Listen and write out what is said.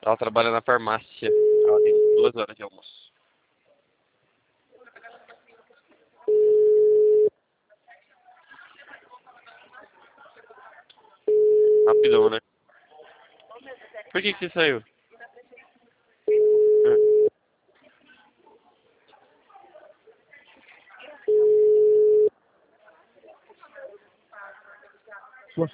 Ela trabalha na farmácia. Ela tem 2 horas de almoço. Rapidão, né? Por que você saiu?